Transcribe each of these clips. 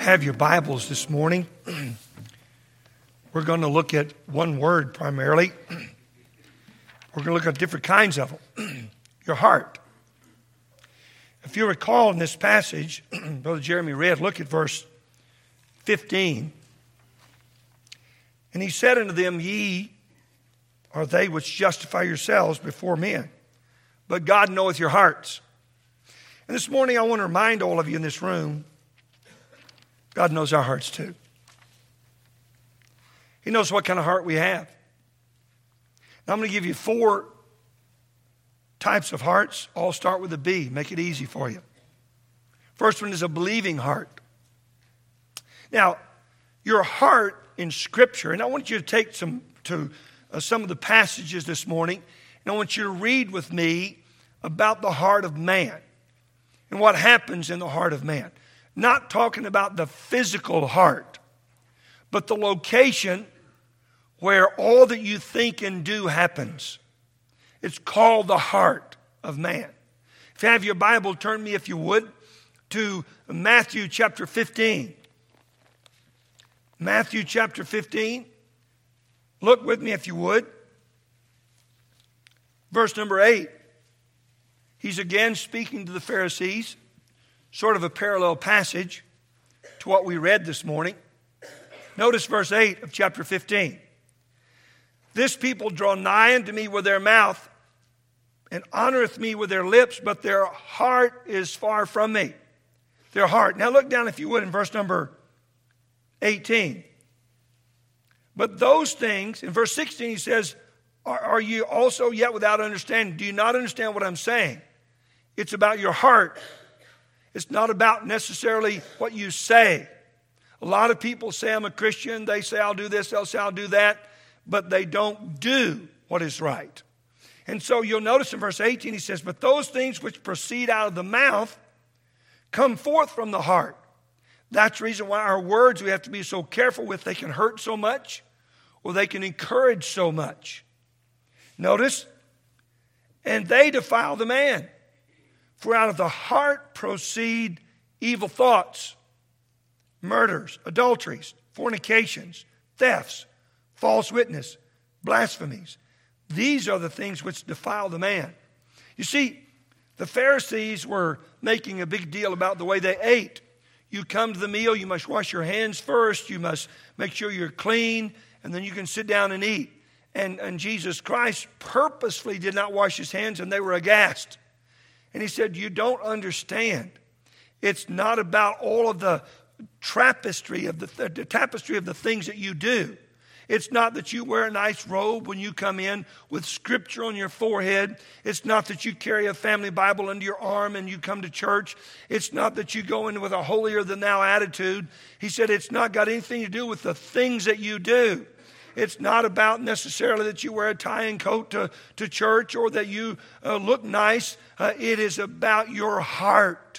have your Bibles this morning, we're going to look at one word primarily. We're going to look at different kinds of them. Your heart. If you recall in this passage, Brother Jeremy read, look at verse 15. And he said unto them, Ye are they which justify yourselves before men, but God knoweth your hearts. And this morning I want to remind all of you in this room, God knows our hearts too. He knows what kind of heart we have. Now I'm going to give you 4 types of hearts. All start with a B. Make it easy for you. First one is a believing heart. Now, your heart in Scripture, and I want you to take some of the passages this morning, and I want you to read with me about the heart of man and what happens in the heart of man. Not talking about the physical heart, but the location where all that you think and do happens. It's called the heart of man. If you have your Bible, turn me, if you would, to Matthew chapter 15. Matthew chapter 15. Look with me if you would. Verse number 8. He's again speaking to the Pharisees. Sort of a parallel passage to what we read this morning. Notice verse 8 of chapter 15. This people draw nigh unto me with their mouth and honoreth me with their lips, but their heart is far from me. Their heart. Now look down if you would in verse number 18. But those things, in verse 16 he says, are you also yet without understanding? Do you not understand what I'm saying? It's about your heart. It's not about necessarily what you say. A lot of people say, I'm a Christian. They say, I'll do this. They'll say, I'll do that. But they don't do what is right. And so you'll notice in verse 18, he says, but those things which proceed out of the mouth come forth from the heart. That's the reason why our words we have to be so careful with. They can hurt so much or they can encourage so much. Notice, and they defile the man. For out of the heart proceed evil thoughts, murders, adulteries, fornications, thefts, false witness, blasphemies. These are the things which defile the man. You see, the Pharisees were making a big deal about the way they ate. You come to the meal, you must wash your hands first. You must make sure you're clean, and then you can sit down and eat. And Jesus Christ purposefully did not wash his hands, and they were aghast. And he said, you don't understand. It's not about all of the tapestry of the things that you do. It's not that you wear a nice robe when you come in with scripture on your forehead. It's not that you carry a family Bible under your arm and you come to church. It's not that you go in with a holier than thou attitude. He said it's not got anything to do with the things that you do. It's not about necessarily that you wear a tie and coat to church or that you look nice. It is about your heart.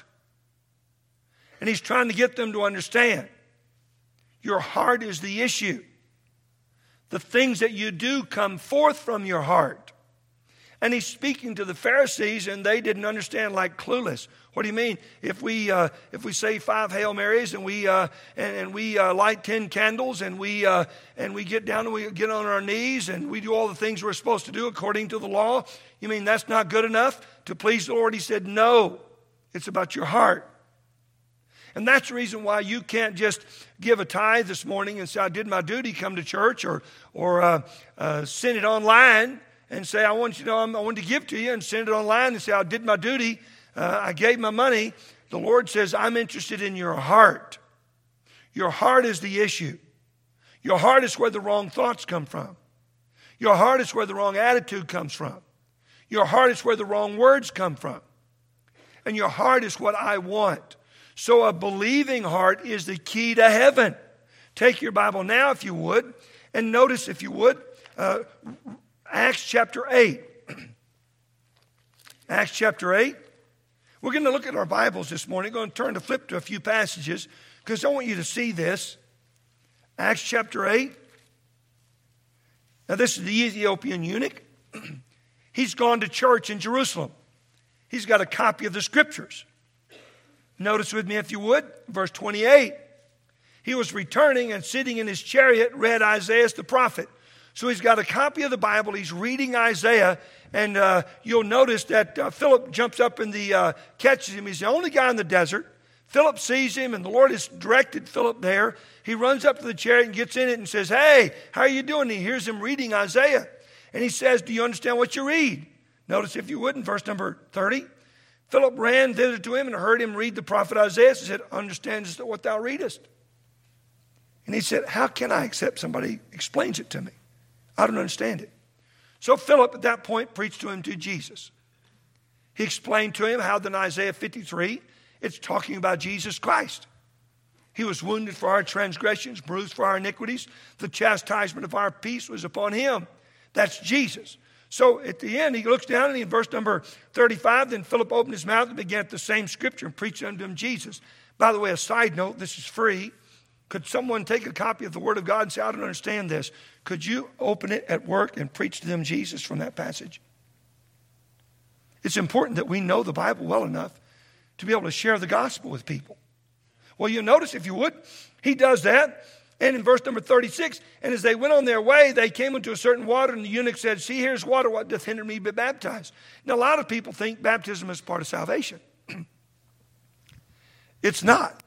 And he's trying to get them to understand. Your heart is the issue. The things that you do come forth from your heart. And he's speaking to the Pharisees, and they didn't understand, like clueless. What do you mean? If we say 5 Hail Marys and we light 10 candles and we get down and we get on our knees and we do all the things we're supposed to do according to the law, you mean that's not good enough to please the Lord? He said, no, it's about your heart. And that's the reason why you can't just give a tithe this morning and say, I did my duty, come to church, or send it online and say, I want to give to you, and send it online and say, I did my duty, I gave my money. The Lord says, I'm interested in your heart. Your heart is the issue. Your heart is where the wrong thoughts come from. Your heart is where the wrong attitude comes from. Your heart is where the wrong words come from. And your heart is what I want. So a believing heart is the key to heaven. Take your Bible now, if you would, and notice, if you would, Acts chapter 8. Acts chapter 8. We're going to look at our Bibles this morning. We're going to flip to a few passages because I want you to see this. Acts chapter 8. Now this is the Ethiopian eunuch. He's gone to church in Jerusalem. He's got a copy of the Scriptures. Notice with me, if you would, verse 28. he was returning and sitting in his chariot read Isaiah the prophet. So he's got a copy of the Bible. He's reading Isaiah. And you'll notice that Philip jumps up and catches him. He's the only guy in the desert. Philip sees him, and the Lord has directed Philip there. He runs up to the chariot and gets in it and says, "Hey, how are you doing?" And he hears him reading Isaiah. And he says, "Do you understand what you read?" Notice, if you would, in verse number 30. Philip ran thither to him and heard him read the prophet Isaiah. He said, "Understandest what thou readest?" And he said, "How can I except somebody explains it to me? I don't understand it." So Philip at that point preached to him to Jesus. He explained to him how in Isaiah 53, it's talking about Jesus Christ. He was wounded for our transgressions, bruised for our iniquities. The chastisement of our peace was upon him. That's Jesus. So at the end, he looks down and in verse number 35, then Philip opened his mouth and began at the same scripture and preached unto him Jesus. By the way, a side note, this is free. Could someone take a copy of the Word of God and say, "I don't understand this"? Could you open it at work and preach to them Jesus from that passage? It's important that we know the Bible well enough to be able to share the gospel with people. Well, you notice, if you would, he does that. And in verse number 36, and as they went on their way, they came into a certain water, and the eunuch said, "See, here's water, what doth hinder me to be baptized?" Now, a lot of people think baptism is part of salvation. It's not.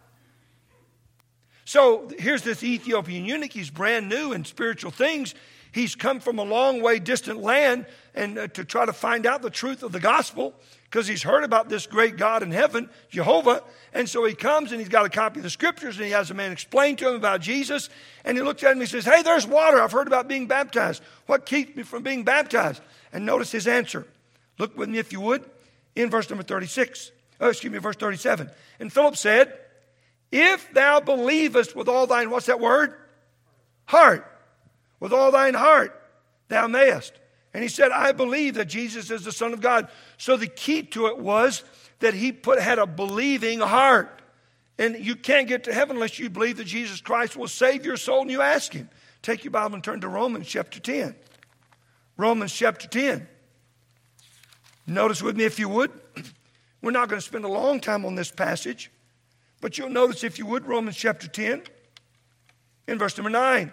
So here's this Ethiopian eunuch. He's brand new in spiritual things. He's come from a long way distant land and to try to find out the truth of the gospel because he's heard about this great God in heaven, Jehovah. And so he comes and he's got a copy of the scriptures and he has a man explain to him about Jesus. And he looks at him and he says, "Hey, there's water. I've heard about being baptized. What keeps me from being baptized?" And notice his answer. Look with me, if you would, in verse number 37. And Philip said, "If thou believest with all thine," what's that word? Heart. "With all thine heart thou mayest." And he said, "I believe that Jesus is the Son of God." So the key to it was that he had a believing heart. And you can't get to heaven unless you believe that Jesus Christ will save your soul and you ask him. Take your Bible and turn to Romans chapter 10. Romans chapter 10. Notice with me, if you would. We're not going to spend a long time on this passage. But you'll notice, if you would, Romans chapter 10, in verse number 9.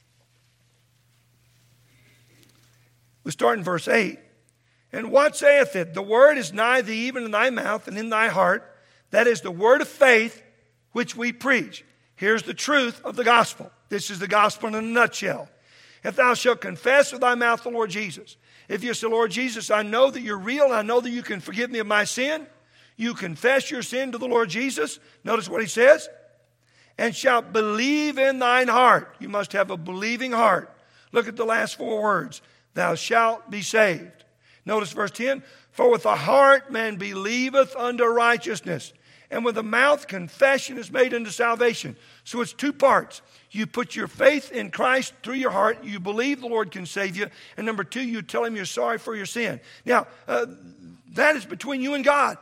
We start in verse 8. "And what saith it? The word is nigh thee, even in thy mouth and in thy heart. That is the word of faith which we preach." Here's the truth of the gospel. This is the gospel in a nutshell. "If thou shalt confess with thy mouth the Lord Jesus." If you say, "Lord Jesus, I know that you're real. I know that you can forgive me of my sin." You confess your sin to the Lord Jesus. Notice what he says. "And shalt believe in thine heart." You must have a believing heart. Look at the last four words. "Thou shalt be saved." Notice verse 10. "For with the heart man believeth unto righteousness, and with the mouth confession is made unto salvation." So it's two parts. You put your faith in Christ through your heart. You believe the Lord can save you. And number two, you tell him you're sorry for your sin. Now, that is between you and God.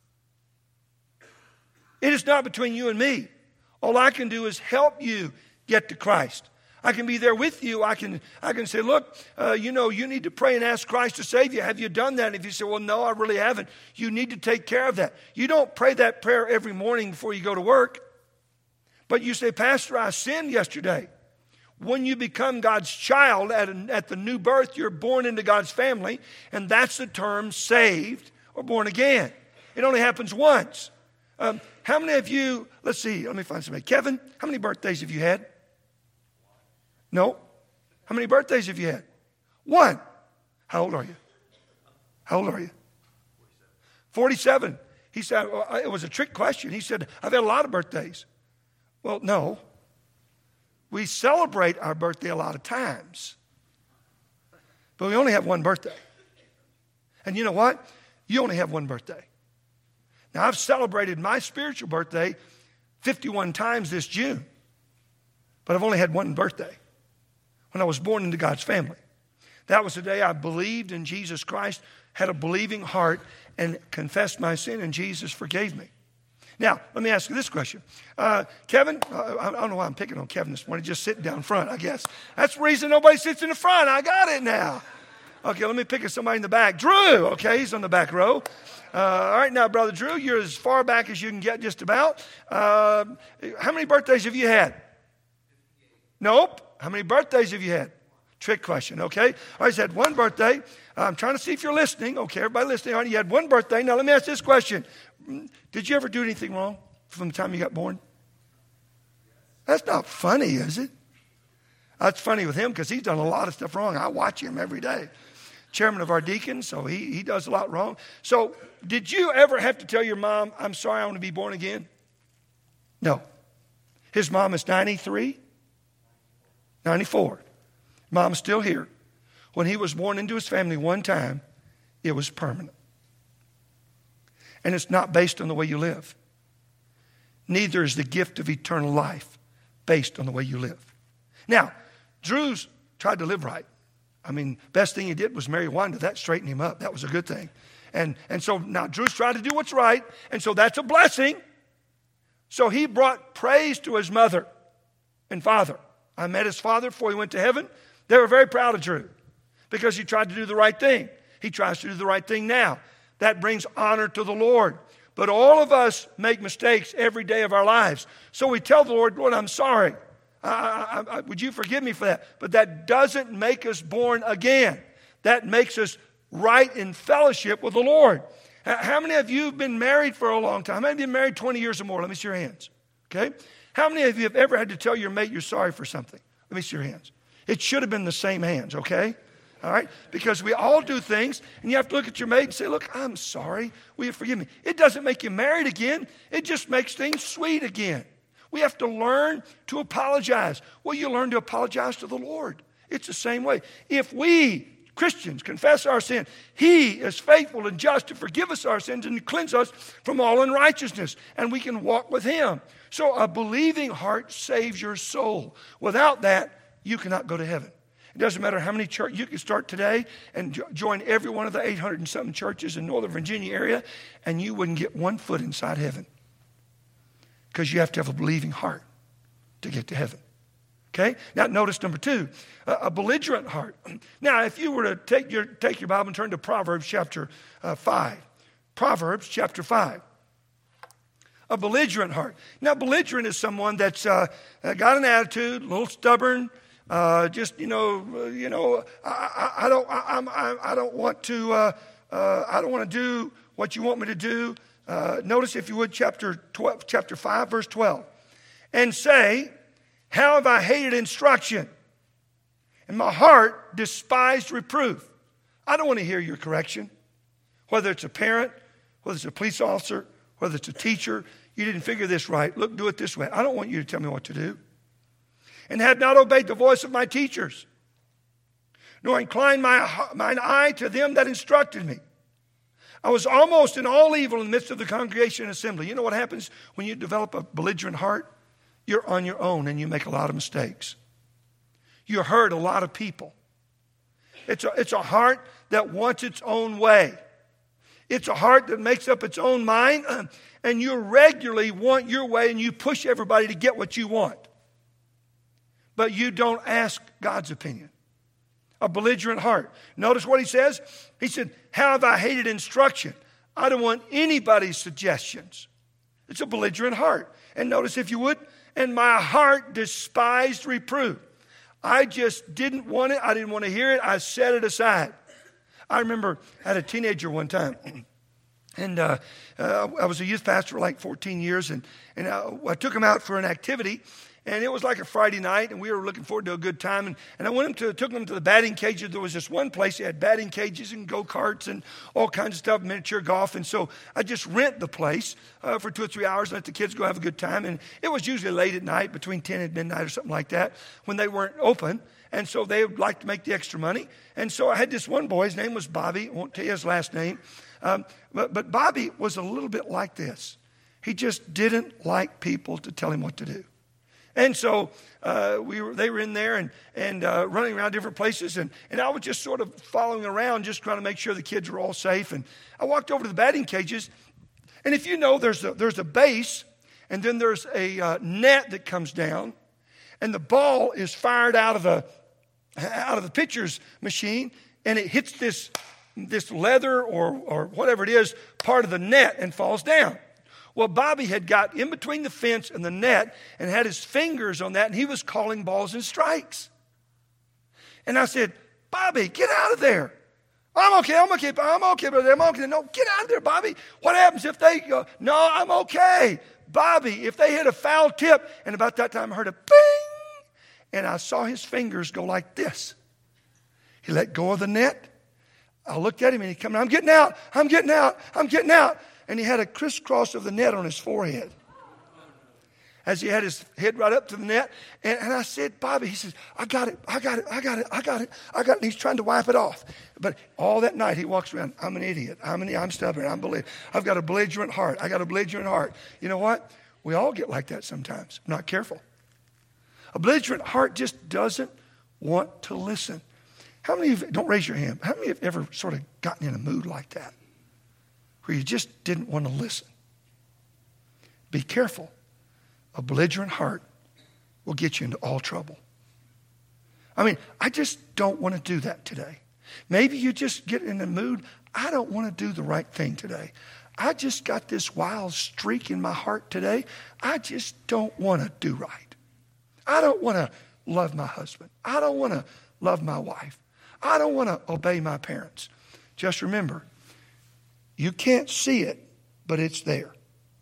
It is not between you and me. All I can do is help you get to Christ. I can be there with you. I can say, "Look, you need to pray and ask Christ to save you. Have you done that?" And if you say, "Well, no, I really haven't," you need to take care of that. You don't pray that prayer every morning before you go to work. But you say, "Pastor, I sinned yesterday." When you become God's child at the new birth, you're born into God's family. And that's the term saved or born again. It only happens once. How many of you, let's see, let me find somebody. Kevin, how many birthdays have you had? No. How many birthdays have you had? One. How old are you? How old are you? 47. He said, it was a trick question. He said, "I've had a lot of birthdays." Well, no. We celebrate our birthday a lot of times. But we only have one birthday. And you know what? You only have one birthday. Now, I've celebrated my spiritual birthday 51 times this June. But I've only had one birthday. When I was born into God's family. That was the day I believed in Jesus Christ, had a believing heart, and confessed my sin, and Jesus forgave me. Now, let me ask you this question. Kevin, I don't know why I'm picking on Kevin this morning, just sitting down front, I guess. That's the reason nobody sits in the front. I got it now. Okay, let me pick at somebody in the back. Drew, okay, he's on the back row. All right, now, Brother Drew, you're as far back as you can get just about. How many birthdays have you had? Nope. How many birthdays have you had? Trick question, okay? I just had one birthday. I'm trying to see if you're listening. Okay, everybody listening. All right, you had one birthday. Now let me ask this question. Did you ever do anything wrong from the time you got born? That's not funny, is it? That's funny with him because he's done a lot of stuff wrong. I watch him every day. Chairman of our deacons, so he does a lot wrong. So did you ever have to tell your mom, I'm sorry, I want to be born again? No. His mom is 93, 94. Mom's still here. When he was born into his family one time, it was permanent. And it's not based on the way you live. Neither is the gift of eternal life based on the way you live. Now, Drew's tried to live right. I mean, best thing he did was marry Wanda. That straightened him up. That was a good thing. And so now Drew's trying to do what's right. And so that's a blessing. So he brought praise to his mother and father. I met his father before he went to heaven. They were very proud of Drew because he tried to do the right thing. He tries to do the right thing now. That brings honor to the Lord. But all of us make mistakes every day of our lives. So we tell the Lord, Lord, I'm sorry. Would you forgive me for that? But that doesn't make us born again. That makes us right in fellowship with the Lord. How many of you have been married for a long time? How many of you have been married 20 years or more? Let me see your hands. Okay? How many of you have ever had to tell your mate you're sorry for something? Let me see your hands. It should have been the same hands, okay? All right? Because we all do things, and you have to look at your mate and say, look, I'm sorry. Will you forgive me? It doesn't make you married again. It just makes things sweet again. We have to learn to apologize. Well, you learn to apologize to the Lord. It's the same way. If we, Christians, confess our sin, He is faithful and just to forgive us our sins and to cleanse us from all unrighteousness, and we can walk with Him. So a believing heart saves your soul. Without that, you cannot go to heaven. It doesn't matter how many churches. You can start today and join every one of the 800 and something churches in Northern Virginia area, and you wouldn't get one foot inside heaven. Because you have to have a believing heart to get to heaven. Okay? Now notice number 2, a belligerent heart. Now if you were to take your Bible and turn to Proverbs chapter 5. Proverbs chapter 5. A belligerent heart. Now belligerent is someone that's got an attitude, a little stubborn, I don't want to do what you want me to do. Notice, if you would, chapter 5, verse 12. And say, how have I hated instruction, and my heart despised reproof. I don't want to hear your correction. Whether it's a parent, whether it's a police officer, whether it's a teacher, you didn't figure this right. Look, do it this way. I don't want you to tell me what to do. And have not obeyed the voice of my teachers, nor inclined mine eye to them that instructed me. I was almost in all evil in the midst of the congregation and assembly. You know what happens when you develop a belligerent heart? You're on your own and you make a lot of mistakes. You hurt a lot of people. It's a heart that wants its own way. It's a heart that makes up its own mind, and you regularly want your way and you push everybody to get what you want. But you don't ask God's opinion. A belligerent heart. Notice what he says. He said, how have I hated instruction? I don't want anybody's suggestions. It's a belligerent heart. And notice, if you would, and my heart despised reproof. I just didn't want it. I didn't want to hear it. I set it aside. I remember I had a teenager one time. And I was a youth pastor for like 14 years. And I took him out for an activity. And it was like a Friday night, and we were looking forward to a good time. And I took them to the batting cages. There was this one place that had batting cages and go-karts and all kinds of stuff, miniature golf. And so I just rent the place for 2 or 3 hours and let the kids go have a good time. And it was usually late at night, between 10 and midnight or something like that, when they weren't open. And so they would like to make the extra money. And so I had this one boy. His name was Bobby. I won't tell you his last name. But Bobby was a little bit like this. He just didn't like people to tell him what to do. And so they were in there and running around different places. And I was just sort of following around, just trying to make sure the kids were all safe. And I walked over to the batting cages. And if you know, there's a base, and then there's a net that comes down. And the ball is fired out of the pitcher's machine. And it hits this leather or whatever it is, part of the net, and falls down. Well, Bobby had got in between the fence and the net and had his fingers on that, and he was calling balls and strikes. And I said, Bobby, get out of there. I'm okay, brother, I'm okay. No, get out of there, Bobby. What happens if they go, no, I'm okay. Bobby, if they hit a foul tip, and about that time I heard a bing, and I saw his fingers go like this. He let go of the net. I looked at him, and he came, I'm getting out. And he had a crisscross of the net on his forehead as he had his head right up to the net. And I said, Bobby, he says, I got it. And he's trying to wipe it off. But all that night he walks around, I'm an idiot. I'm stubborn. I've got a belligerent heart. You know what? We all get like that sometimes. I'm not careful. A belligerent heart just doesn't want to listen. How many of you, don't raise your hand, how many have ever sort of gotten in a mood like that? Where you just didn't want to listen? Be careful. A belligerent heart will get you into all trouble. I just don't want to do that today. Maybe you just get in the mood, I don't want to do the right thing today. I just got this wild streak in my heart today. I just don't want to do right. I don't want to love my husband. I don't want to love my wife. I don't want to obey my parents. Just remember, you can't see it, but it's there.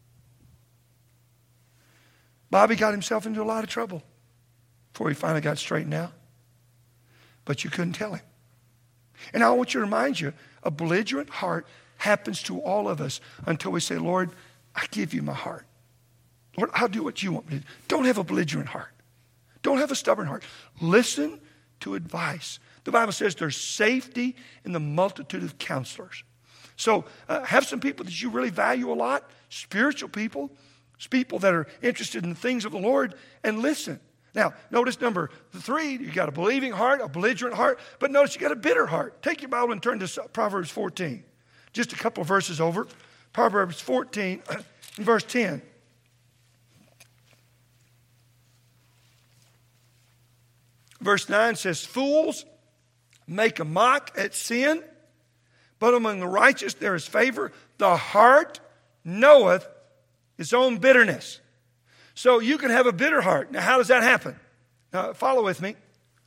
Bobby got himself into a lot of trouble before he finally got straightened out. But you couldn't tell him. And I want you to remind you, a belligerent heart happens to all of us until we say, Lord, I give you my heart. Lord, I'll do what you want me to do. Don't have a belligerent heart. Don't have a stubborn heart. Listen to advice. The Bible says there's safety in the multitude of counselors. So have some people that you really value a lot, spiritual people, people that are interested in the things of the Lord, and listen. Now, notice number 3, you got a believing heart, a belligerent heart, but notice you got a bitter heart. Take your Bible and turn to Proverbs 14. Just a couple of verses over. Proverbs 14 and verse 10. Verse 9 says, fools make a mock at sin, but among the righteous there is favor. The heart knoweth its own bitterness. So you can have a bitter heart. Now, how does that happen? Now, follow with me.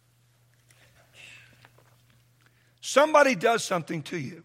Somebody does something to you.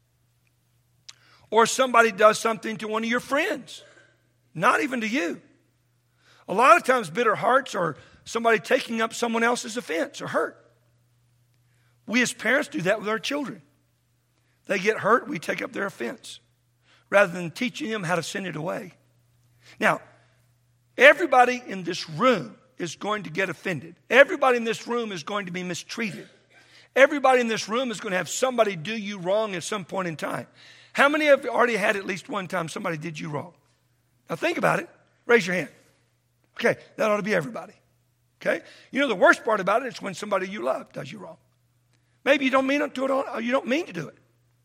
Or somebody does something to one of your friends. Not even to you. A lot of times bitter hearts are somebody taking up someone else's offense or hurt. We as parents do that with our children. They get hurt, we take up their offense, rather than teaching them how to send it away. Now, everybody in this room is going to get offended. Everybody in this room is going to be mistreated. Everybody in this room is going to have somebody do you wrong at some point in time. How many of you already had at least one time somebody did you wrong? Now think about it. Raise your hand. Okay, that ought to be everybody. Okay? You know the worst part about it is when somebody you love does you wrong. Maybe you don't mean to do it or you don't mean to do it.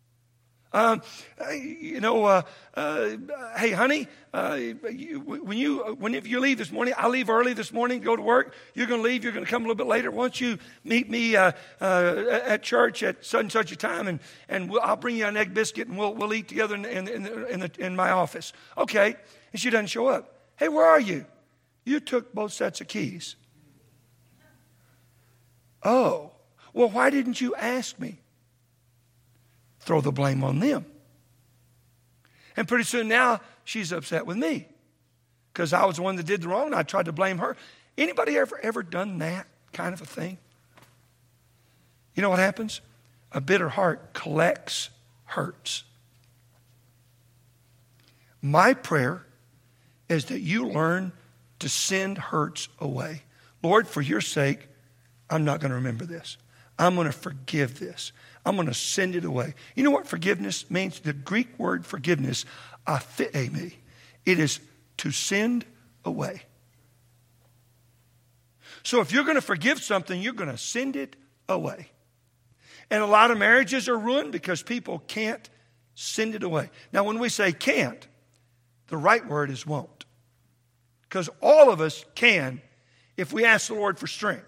Hey, honey, whenever you leave this morning, I leave early this morning, go to work. You're going to leave. You're going to come a little bit later. Why don't you meet me at church at such and such a time, and I'll bring you an egg biscuit, and we'll eat together in my office. Okay. And she doesn't show up. Hey, where are you? You took both sets of keys. Oh, well, why didn't you ask me? Throw the blame on them. And pretty soon now, she's upset with me because I was the one that did the wrong and I tried to blame her. Anybody ever done that kind of a thing? You know what happens? A bitter heart collects hurts. My prayer is that you learn to send hurts away. Lord, for your sake, I'm not going to remember this. I'm going to forgive this. I'm going to send it away. You know what forgiveness means? The Greek word forgiveness, aphiemi. It is to send away. So if you're going to forgive something, you're going to send it away. And a lot of marriages are ruined because people can't send it away. Now, when we say can't, the right word is won't. Because all of us can if we ask the Lord for strength.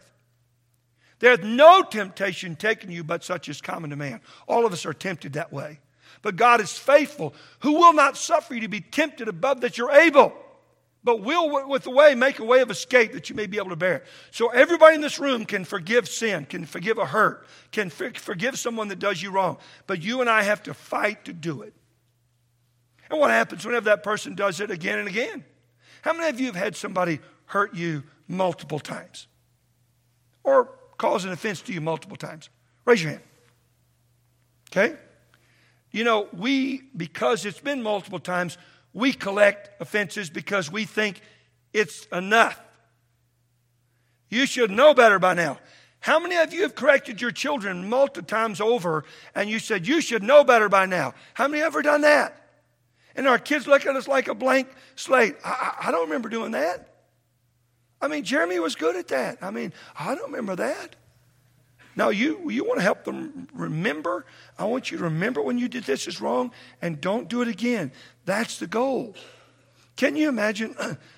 There's no temptation taken you but such as common to man. All of us are tempted that way. But God is faithful, who will not suffer you to be tempted above that you're able, but will with the way make a way of escape that you may be able to bear it. So everybody in this room can forgive sin, can forgive a hurt, can forgive someone that does you wrong. But you and I have to fight to do it. And what happens whenever that person does it again and again? How many of you have had somebody hurt you multiple times? Or cause an offense to you multiple times? Raise your hand. Okay? You know, because it's been multiple times, we collect offenses because we think it's enough. You should know better by now. How many of you have corrected your children multiple times over and you said, you should know better by now? How many have ever done that? And our kids look at us like a blank slate. I don't remember doing that. I mean, Jeremy was good at that. I mean, I don't remember that. Now, you want to help them remember? I want you to remember when you did this is wrong and don't do it again. That's the goal. Can you imagine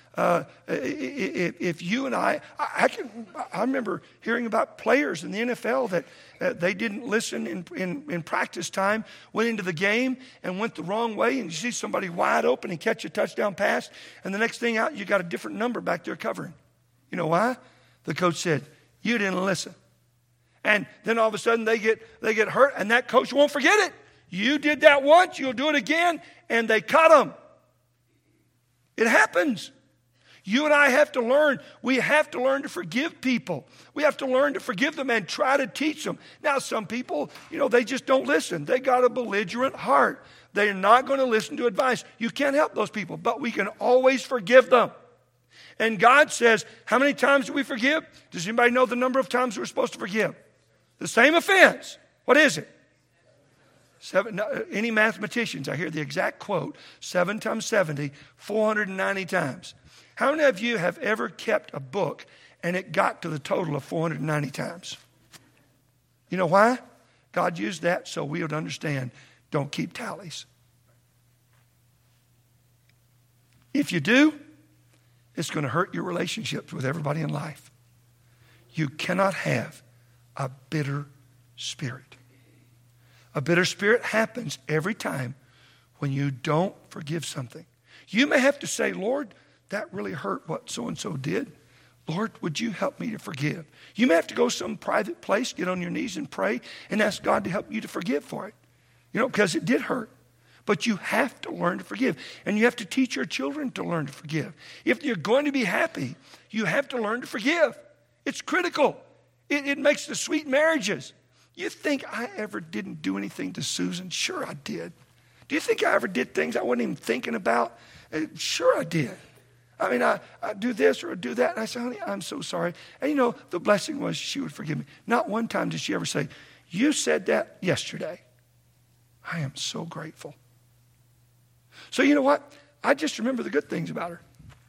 if you and I remember hearing about players in the NFL that they didn't listen in practice time, went into the game and went the wrong way, and you see somebody wide open and catch a touchdown pass, and the next thing out, you got a different number back there covering. You know why? The coach said, you didn't listen. And then all of a sudden they get hurt, and that coach won't forget it. You did that once, you'll do it again, and they cut them. It happens. You and I have to learn. We have to learn to forgive people. We have to learn to forgive them and try to teach them. Now, some people, they just don't listen. They got a belligerent heart. They're not going to listen to advice. You can't help those people, but we can always forgive them. And God says, how many times do we forgive? Does anybody know the number of times we're supposed to forgive? The same offense. What is it? 7. Any mathematicians, I hear the exact quote, 7 times 70, 490 times. How many of you have ever kept a book and it got to the total of 490 times? You know why? God used that so we would understand, don't keep tallies. If you do, it's going to hurt your relationships with everybody in life. You cannot have a bitter spirit. A bitter spirit happens every time when you don't forgive something. You may have to say, Lord, that really hurt what so-and-so did. Lord, would you help me to forgive? You may have to go some private place, get on your knees and pray and ask God to help you to forgive for it. Because it did hurt. But you have to learn to forgive. And you have to teach your children to learn to forgive. If you're going to be happy, you have to learn to forgive. It's critical. It makes the sweet marriages. You think I ever didn't do anything to Susan? Sure I did. Do you think I ever did things I wasn't even thinking about? Sure I did. I mean, I do this or do that. And I say, honey, I'm so sorry. And the blessing was she would forgive me. Not one time did she ever say, you said that yesterday. I am so grateful. So you know what? I just remember the good things about her.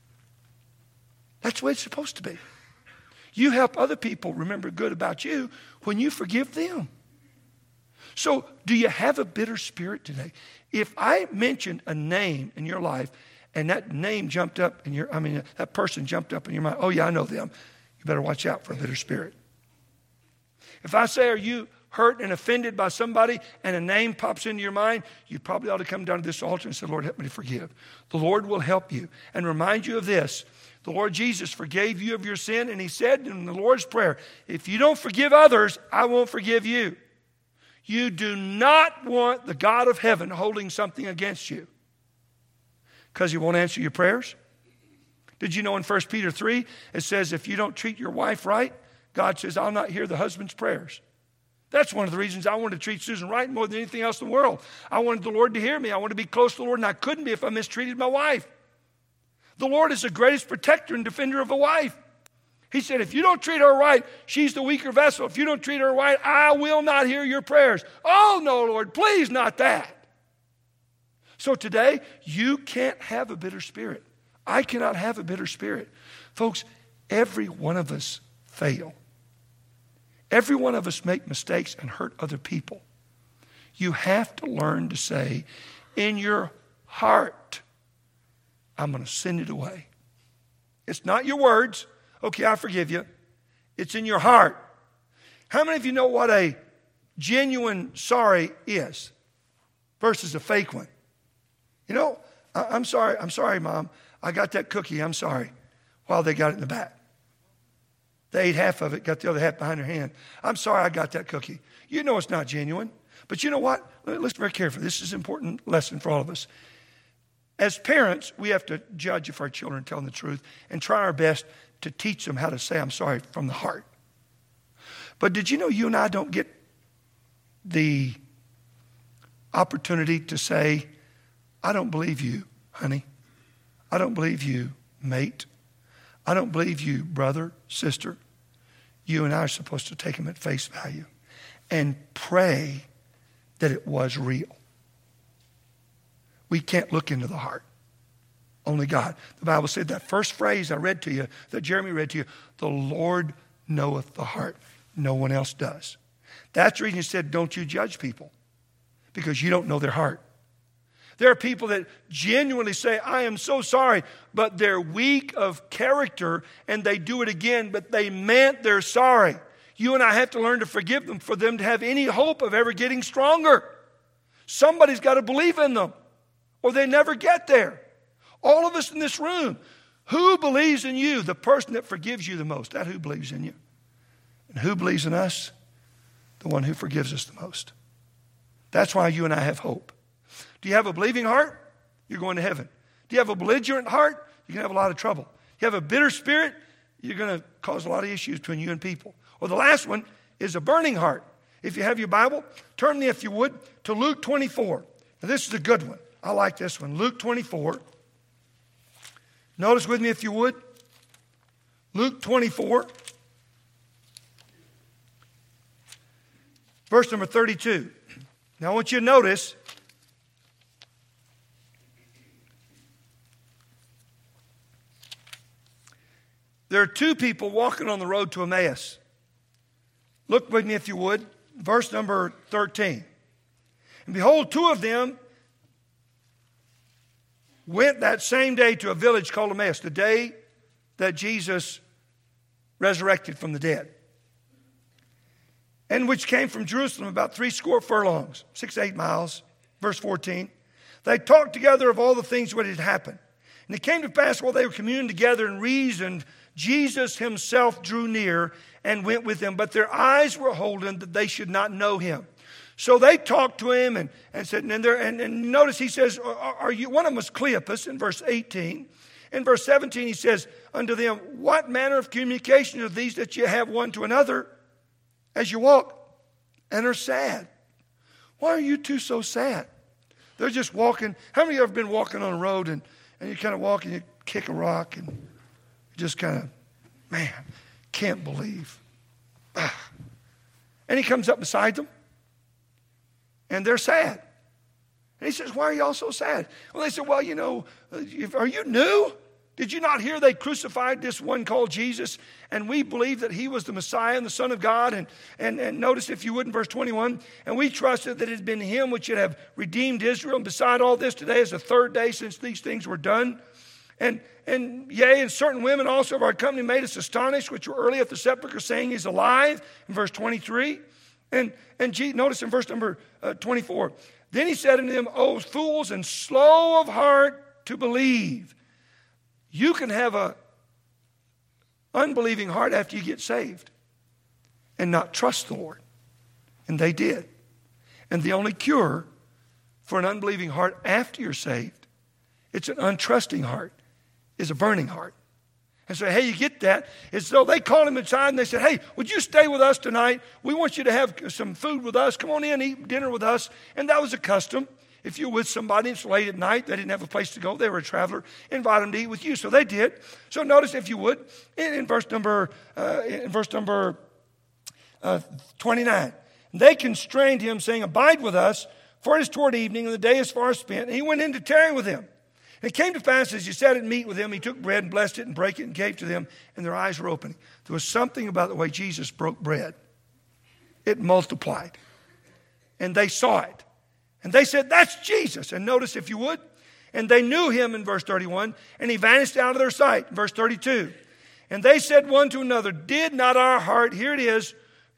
That's the way it's supposed to be. You help other people remember good about you when you forgive them. So do you have a bitter spirit today? If I mentioned a name in your life and that name jumped up that person jumped up in your mind, oh yeah, I know them. You better watch out for a bitter spirit. If I say, are you hurt and offended by somebody and a name pops into your mind, you probably ought to come down to this altar and say, Lord, help me to forgive. The Lord will help you and remind you of this. The Lord Jesus forgave you of your sin, and he said in the Lord's Prayer, if you don't forgive others, I won't forgive you. You do not want the God of heaven holding something against you because he won't answer your prayers. Did you know in 1 Peter 3, it says if you don't treat your wife right, God says, I'll not hear the husband's prayers. That's one of the reasons I wanted to treat Susan right more than anything else in the world. I wanted the Lord to hear me. I wanted to be close to the Lord, and I couldn't be if I mistreated my wife. The Lord is the greatest protector and defender of a wife. He said, if you don't treat her right, she's the weaker vessel. If you don't treat her right, I will not hear your prayers. Oh, no, Lord, please not that. So today, you can't have a bitter spirit. I cannot have a bitter spirit. Folks, every one of us fail. Every one of us make mistakes and hurt other people. You have to learn to say, in your heart, I'm going to send it away. It's not your words. Okay, I forgive you. It's in your heart. How many of you know what a genuine sorry is? versus a fake one. You know, I'm sorry, Mom. I got that cookie, I'm sorry, while they got it in the back. They ate half of it, got the other half behind their hand. I'm sorry I got that cookie. You know it's not genuine. But you know what? Listen very carefully. This is an important lesson for all of us. As parents, we have to judge if our children are telling the truth and try our best to teach them how to say I'm sorry from the heart. But did you know you and I don't get the opportunity to say, I don't believe you, honey. I don't believe you, mate. I don't believe you, brother, sister. You and I are supposed to take them at face value and pray that it was real. We can't look into the heart. Only God. The Bible said that first phrase I read to you, that Jeremy read to you, the Lord knoweth the heart. No one else does. That's the reason he said, don't you judge people, because you don't know their heart. There are people that genuinely say, I am so sorry, but they're weak of character and they do it again, but they meant they're sorry. You and I have to learn to forgive them for them to have any hope of ever getting stronger. Somebody's got to believe in them or they never get there. All of us in this room, who believes in you? The person that forgives you the most. That's who believes in you. And who believes in us? The one who forgives us the most. That's why you and I have hope. Do you have a believing heart? You're going to heaven. Do you have a belligerent heart? You're going to have a lot of trouble. You have a bitter spirit? You're going to cause a lot of issues between you and people. Or the last one is a burning heart. If you have your Bible, turn me, if you would, to Luke 24. Now this is a good one. I like this one. Luke 24. Notice with me, if you would. Luke 24. Verse number 32. Now I want you to notice there are two people walking on the road to Emmaus. Look with me, if you would. Verse number 13. And behold, two of them went that same day to a village called Emmaus, the day that Jesus resurrected from the dead, and which came from Jerusalem about 80 furlongs, 6 to 8 miles. Verse 14. They talked together of all the things what had happened. And it came to pass while they were communing together and reasoned, Jesus himself drew near and went with them, but their eyes were holden that they should not know him. So they talked to him and said, and notice he says, are you, one of them was Cleopas in verse 18. In verse 17 he says unto them, what manner of communication are these that you have one to another as you walk and are sad? Why are you two so sad? They're just walking. How many of you have ever been walking on a road and you kind of walk and you kick a rock and you just kind of, man, can't believe. And he comes up beside them and they're sad. And he says, why are you all so sad? Well, they said, well, you know, are you new? Did you not hear they crucified this one called Jesus? And we believe that he was the Messiah and the Son of God. And notice, if you would, in verse 21, and we trusted that it had been him which should have redeemed Israel. And beside all this, today is the third day since these things were done. And yea, and certain women also of our company made us astonished, which were early at the sepulchre, saying he's alive, in verse 23. And notice in verse number 24. Then he said unto them, O fools and slow of heart to believe. You can have an unbelieving heart after you get saved and not trust the Lord. And they did. And the only cure for an unbelieving heart after you're saved, it's an untrusting heart, is a burning heart. And so, hey, you get that. And so they called him inside and they said, hey, would you stay with us tonight? We want you to have some food with us. Come on in, eat dinner with us. And that was a custom. If you're with somebody, it's late at night, they didn't have a place to go, they were a traveler, invite them to eat with you. So they did. So notice, if you would, in verse number 29. They constrained him, saying, abide with us, for it is toward evening, and the day is far spent. And he went in to tarry with them. And it came to pass, as he sat at meat with them, he took bread and blessed it and brake it and gave to them, and their eyes were opening. There was something about the way Jesus broke bread. It multiplied. And they saw it. And they said, that's Jesus. And notice, if you would, and they knew him in verse 31, and he vanished out of their sight, verse 32. And they said one to another, did not our heart, here it is,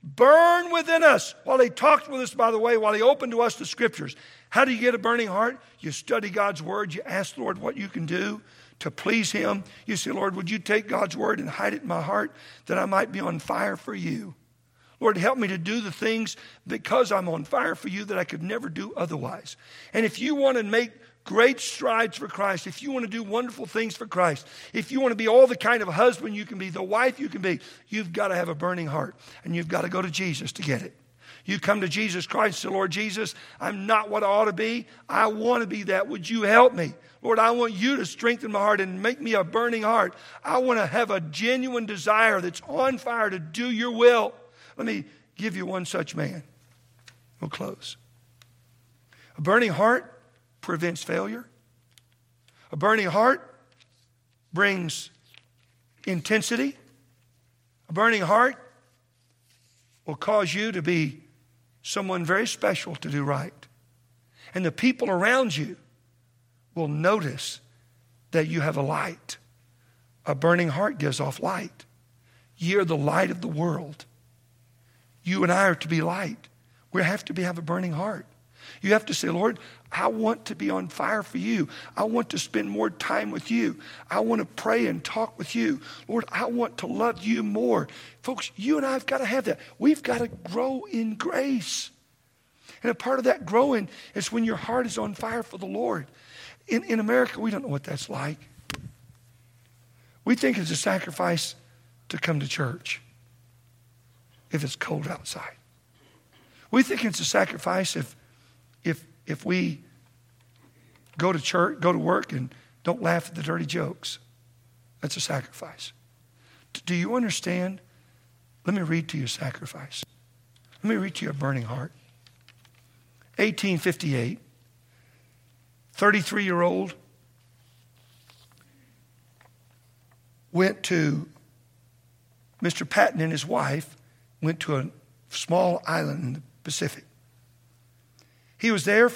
burn within us. While he talked with us, by the way, while he opened to us the Scriptures. How do you get a burning heart? You study God's Word. You ask the Lord what you can do to please Him. You say, Lord, would you take God's Word and hide it in my heart that I might be on fire for you? Lord, help me to do the things because I'm on fire for you that I could never do otherwise. And if you want to make great strides for Christ, if you want to do wonderful things for Christ, if you want to be all the kind of husband you can be, the wife you can be, you've got to have a burning heart. And you've got to go to Jesus to get it. You come to Jesus Christ and say, Lord Jesus, I'm not what I ought to be. I want to be that. Would you help me? Lord, I want you to strengthen my heart and make me a burning heart. I want to have a genuine desire that's on fire to do your will. Let me give you one such man. We'll close. A burning heart prevents failure. A burning heart brings intensity. A burning heart will cause you to be someone very special to do right. And the people around you will notice that you have a light. A burning heart gives off light. You're the light of the world. You and I are to be light. We have to have a burning heart. You have to say, Lord, I want to be on fire for you. I want to spend more time with you. I want to pray and talk with you. Lord, I want to love you more. Folks, you and I have got to have that. We've got to grow in grace. And a part of that growing is when your heart is on fire for the Lord. In America, we don't know what that's like. We think it's a sacrifice to come to church if it's cold outside. We think it's a sacrifice if we go to church, go to work and don't laugh at the dirty jokes. That's a sacrifice. Do you understand? Let me read to you a sacrifice. Let me read to you a burning heart. 1858, 33-year-old went to, Mr. Patton and his wife went to a small island in the Pacific. He was there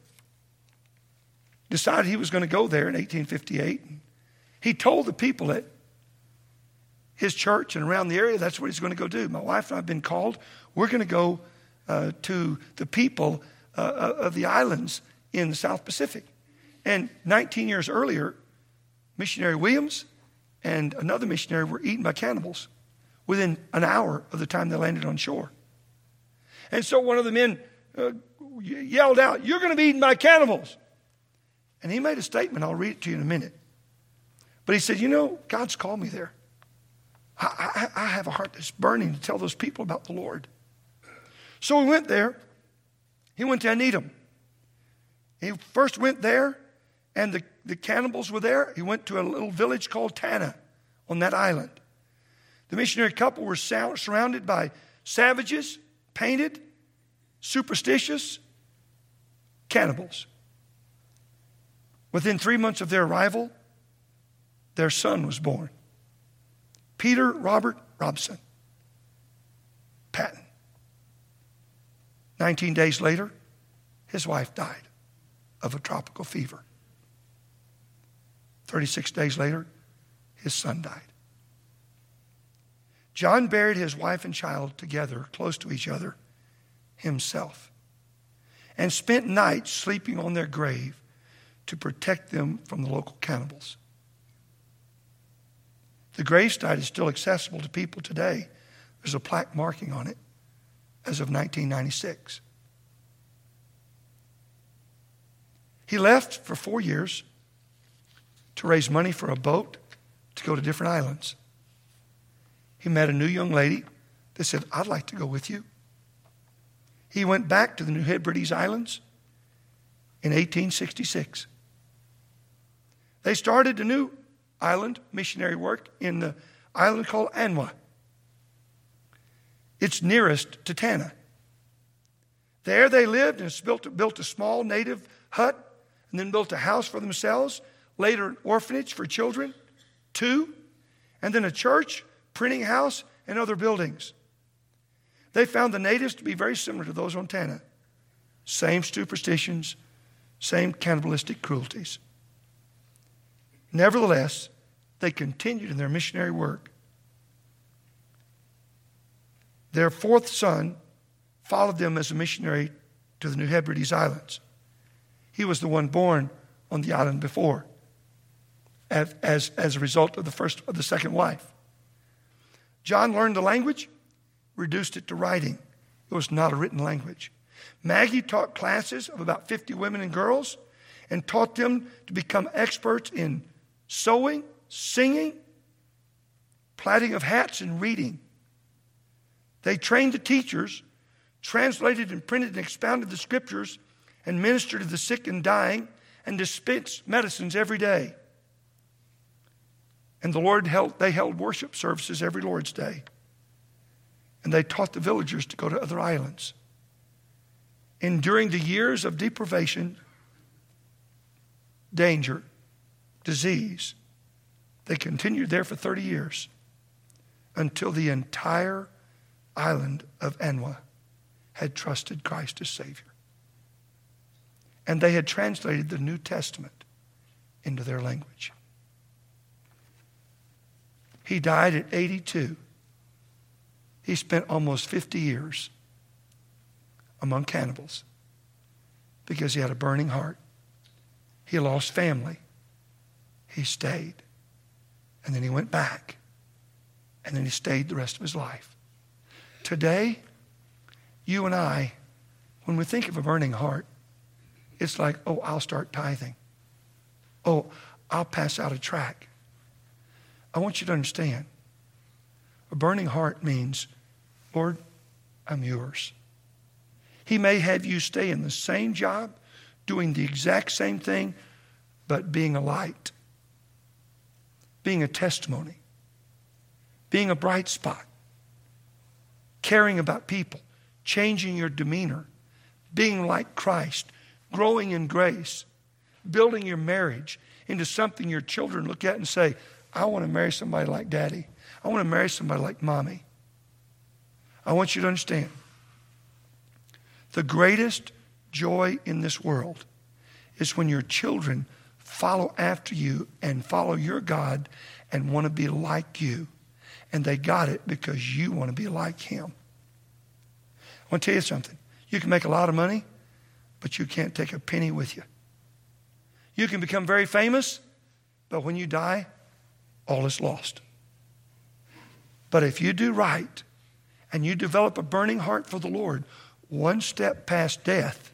decided he was going to go there in 1858. He told the people at his church and around the area that's what he's going to go do. My wife and I have been called. We're going to go to the people of the islands in the South Pacific. And 19 years earlier, missionary Williams and another missionary were eaten by cannibals within an hour of the time they landed on shore. And so one of the men yelled out, "You're going to be eaten by cannibals." And he made a statement. I'll read it to you in a minute. But he said, God's called me there. I have a heart that's burning to tell those people about the Lord. So he went there. He went to Antietam. He first went there, and the cannibals were there. He went to a little village called Tanna on that island. The missionary couple were surrounded by savages, painted, superstitious cannibals. Within 3 months of their arrival, their son was born. Peter Robert Robson Patton. 19 days later, his wife died of a tropical fever. 36 days later, his son died. John buried his wife and child together, close to each other, himself, and spent nights sleeping on their grave to protect them from the local cannibals. The gravesite is still accessible to people today. There's a plaque marking on it as of 1996. He left for 4 years to raise money for a boat to go to different islands. He met a new young lady that said, "I'd like to go with you." He went back to the New Hebrides Islands in 1866. They started a new island missionary work in the island called Anwa. It's nearest to Tanna. There they lived and built a small native hut and then built a house for themselves, later an orphanage for children, 2, and then a church, printing house, and other buildings. They found the natives to be very similar to those on Tanna. Same superstitions, same cannibalistic cruelties. Nevertheless, they continued in their missionary work. Their fourth son followed them as a missionary to the New Hebrides Islands. He was the one born on the island before, as a result of the second wife. John learned the language, reduced it to writing. It was not a written language. Maggie taught classes of about 50 women and girls and taught them to become experts in sewing, singing, plaiting of hats, and reading. They trained the teachers, translated and printed and expounded the scriptures, and ministered to the sick and dying, and dispensed medicines every day. And they held worship services every Lord's Day. And they taught the villagers to go to other islands. Enduring the years of deprivation, danger, disease, they continued there for 30 years until the entire island of Anwa had trusted Christ as Savior. And they had translated the New Testament into their language. He died at 82. He spent almost 50 years among cannibals because he had a burning heart. He lost family. He stayed. And then he went back. And then he stayed the rest of his life. Today, you and I, when we think of a burning heart, it's like, oh, I'll start tithing. Oh, I'll pass out a tract. I want you to understand, a burning heart means, Lord, I'm yours. He may have you stay in the same job, doing the exact same thing, but being a light, being a testimony, being a bright spot, caring about people, changing your demeanor, being like Christ, growing in grace, building your marriage into something your children look at and say, I want to marry somebody like Daddy. I want to marry somebody like Mommy. I want you to understand, the greatest joy in this world is when your children follow after you and follow your God and want to be like you. And they got it because you want to be like Him. I want to tell you something. You can make a lot of money, but you can't take a penny with you. You can become very famous, but when you die, all is lost. But if you do right and you develop a burning heart for the Lord, one step past death,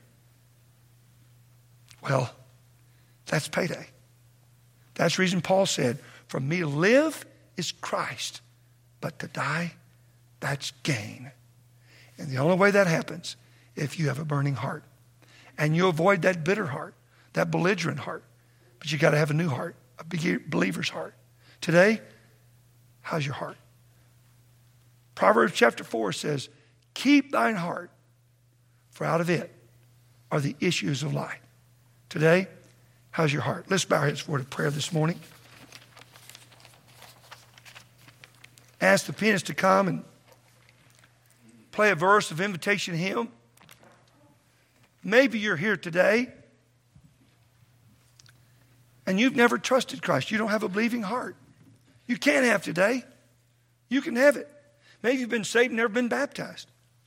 well, that's payday. That's the reason Paul said, for me to live is Christ, but to die, that's gain. And the only way that happens, if you have a burning heart. And you avoid that bitter heart, that belligerent heart. But you got to have a new heart, a believer's heart. Today, how's your heart? Proverbs chapter 4 says, keep thine heart, for out of it are the issues of life. Today, how's your heart? Let's bow our heads for a word of prayer this morning. Ask the pianist to come and play a verse of invitation hymn. Maybe you're here today and you've never trusted Christ. You don't have a believing heart. You can have today. You can have it. Maybe you've been saved and never been baptized.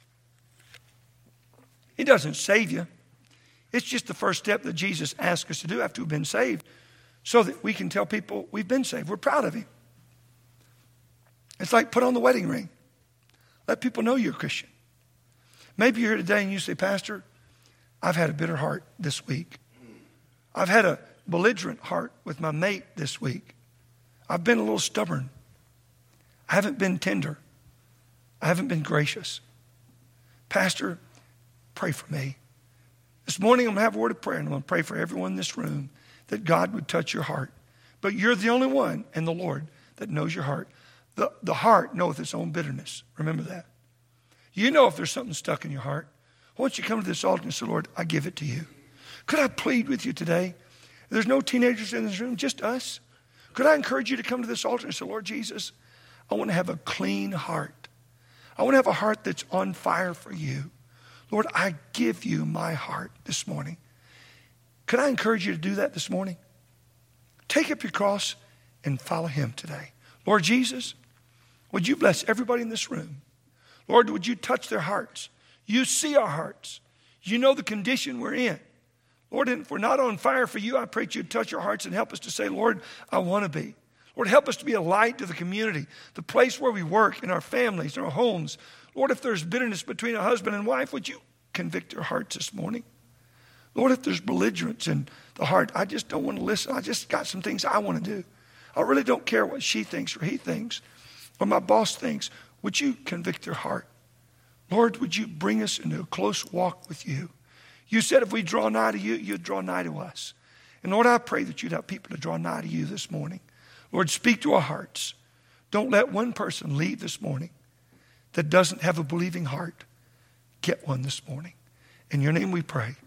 It doesn't save you. It's just the first step that Jesus asked us to do after we've been saved so that we can tell people we've been saved. We're proud of Him. It's like put on the wedding ring. Let people know you're a Christian. Maybe you're here today and you say, Pastor, I've had a bitter heart this week. I've had a belligerent heart with my mate this week. I've been a little stubborn. I haven't been tender. I haven't been gracious. Pastor, pray for me. This morning I'm going to have a word of prayer and I'm going to pray for everyone in this room that God would touch your heart. But you're the only one and the Lord that knows your heart. The heart knoweth its own bitterness. Remember that. You know if there's something stuck in your heart. Once you come to this altar and say, Lord, I give it to you. Could I plead with you today? There's no teenagers in this room, just us. Could I encourage you to come to this altar and say, Lord Jesus, I want to have a clean heart. I want to have a heart that's on fire for you. Lord, I give you my heart this morning. Could I encourage you to do that this morning? Take up your cross and follow Him today. Lord Jesus, would you bless everybody in this room? Lord, would you touch their hearts? You see our hearts. You know the condition we're in. Lord, if we're not on fire for you, I pray that you'd touch our hearts and help us to say, Lord, I want to be. Lord, help us to be a light to the community, the place where we work, in our families, in our homes. Lord, if there's bitterness between a husband and wife, would you convict our hearts this morning? Lord, if there's belligerence in the heart, I just don't want to listen. I just got some things I want to do. I really don't care what she thinks or he thinks or my boss thinks. Would you convict their heart? Lord, would you bring us into a close walk with you? You said if we draw nigh to you, you'd draw nigh to us. And Lord, I pray that you'd have people to draw nigh to you this morning. Lord, speak to our hearts. Don't let one person leave this morning that doesn't have a believing heart. Get one this morning. In your name we pray.